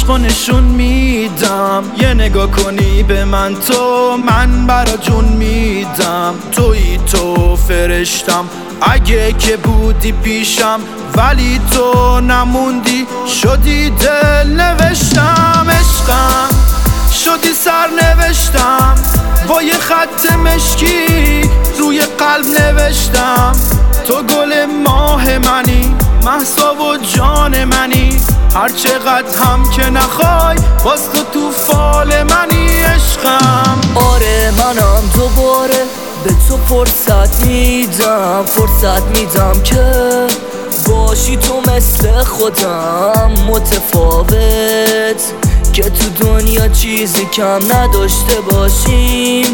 عشقو نشون میدم. یه نگاه کنی به من تو، من برا جون میدم. تویی تو فرشتم اگه که بودی پیشم، ولی تو نموندی شدی دل نوشتم. عشقم شدی سر نوشتم، با یه خط مشکی روی قلب نوشتم. تو گل ماه منی، مهسا و جان منی، هر چقدر هم که نخوای باز تو فال منی. عشقم آره منم دوباره به تو فرصت میدم که باشی تو مثل خودم متفاوت، که تو دنیا چیزی کم نداشته باشیم.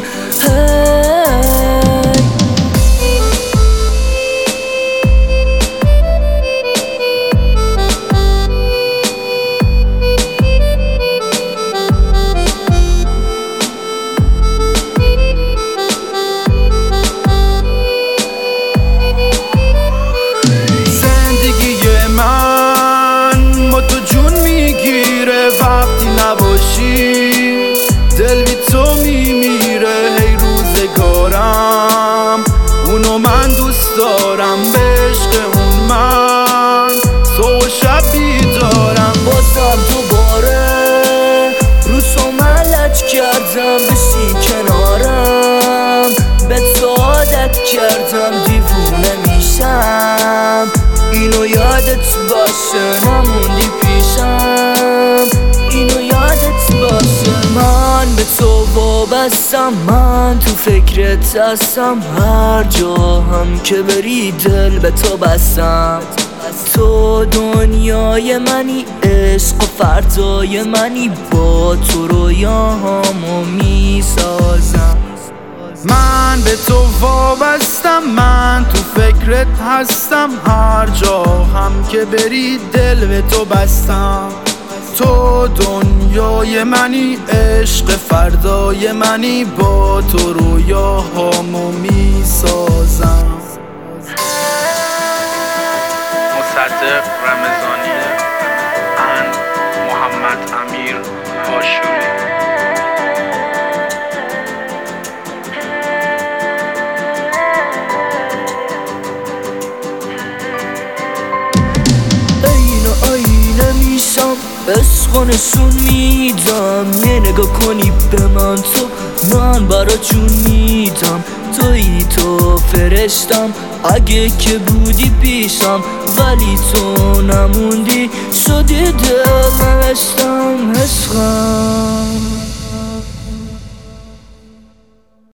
دل بی تو میمیره هی روزگارم، اونو من دوست دارم، به عشق اون من صبح و شب بیدارم. بازم دوباره رو تو ملج کردم بشی کنارم، به تو عادت کردم دیوونه میشم. اینو یادت باشه نموندی پیشم، اینو یادت باشه من به تو وابستم، من تو فکرت هستم، هر جا هم که بری دل به تو بستم. تو دنیای منی، عشق و فردای منی، با تو رویاهامو میسازم. من به تو وابستم، من تو فکرت هستم، هر جا هم که بری دل به تو بستم. تو دنیای منی، عشق فردای منی، با تو رویاهامو میسازم. مصدق رمضانی and محمد امیر آشوری. آینه میشم، عشقو نشون میدم. یه نگاه کنی به من تو، من برا جون میدم. تویی تو فرشتم اگه که بودی پیشم، ولی تو نموندی شدی دل نوشتم. عشقم